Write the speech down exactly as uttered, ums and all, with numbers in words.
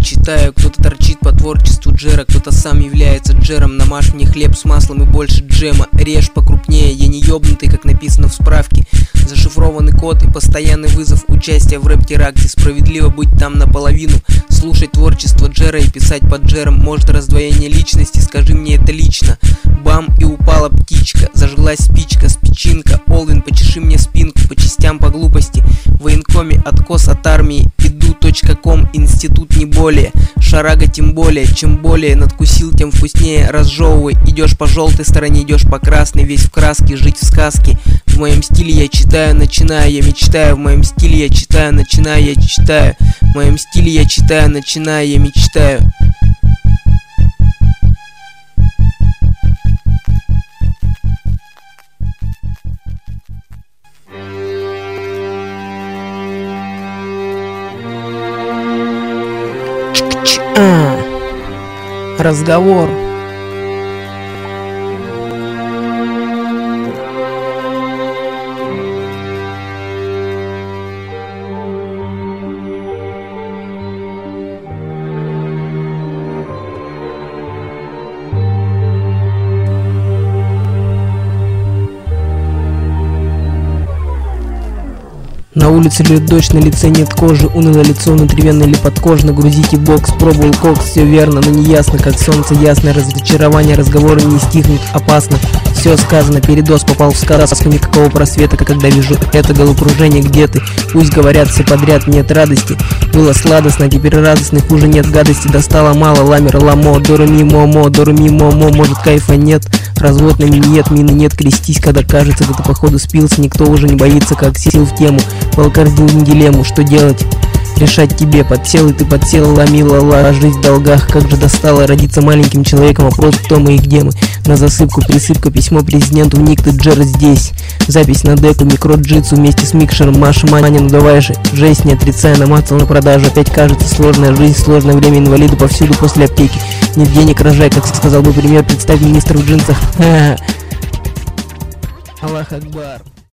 читаю. Кто-то торчит по творчеству Джера, кто-то сам является Джером. Намажь мне хлеб с маслом и больше джема. Режь покрупнее, я не ёбнутый, как написано в справке. Зашифрованный код и постоянный вызов участия в рэп-теракте. Справедливо быть там наполовину. Слушать творчество Джера и писать под Джером. Может, раздвоение личности, скажи мне это лично. Бам, и упала птичка, зажглась спичка, спичинка. Олвин, почеши мне спинку, по частям, по глупости. В военкоме откос от армии. Иду точка ком, институт не более. Шарага тем более, чем более надкусил, тем вкуснее. Разжевывай, идешь по желтой стороне, идешь по красной. Весь в краске, жить в сказке. В моем стиле я читаю, начинаю, я мечтаю. В моем стиле я читаю, начинаю, я читаю. В моем стиле я читаю, начинаю, я мечтаю. А, разговор. На улице льет дождь, на лице нет кожи. Унылое лицо, внутривенно или подкожно. Грузите бокс, пробовал кокс, все верно, но не ясно, как солнце ясное. Разочарование, разговоры не стихнут, опасно. Все сказано, передоз, попал в сказку. Никакого просвета, как когда вижу это головокружение. Где ты? Пусть говорят все подряд, нет радости. Было сладостно, теперь радостно, хуже нет гадости. Достало мало, ламер, ламо, дорами, момо, дорами, момо. Может, кайфа нет? Развод на минет, мины нет, крестись, когда кажется, да ты походу спился. Никто уже не боится, как сил в тему. Волкордил не дилемму, что делать? Решать тебе, подсел и ты подсел, ломила, ла, жизнь в долгах. Как же достало родиться маленьким человеком, вопрос, кто мы и где мы. На засыпку, присыпка, письмо президенту, ник ты Джер здесь. Запись на деку, микроджитсу вместе с микшером, Маша Маня, ну давай же, жесть не отрицай, намацал на продажу. Опять кажется сложная жизнь, сложное время, инвалиду повсюду после аптеки. Нет денег, рожай, как сказал бы пример, представь министр в джинсах. Аллах Акбар.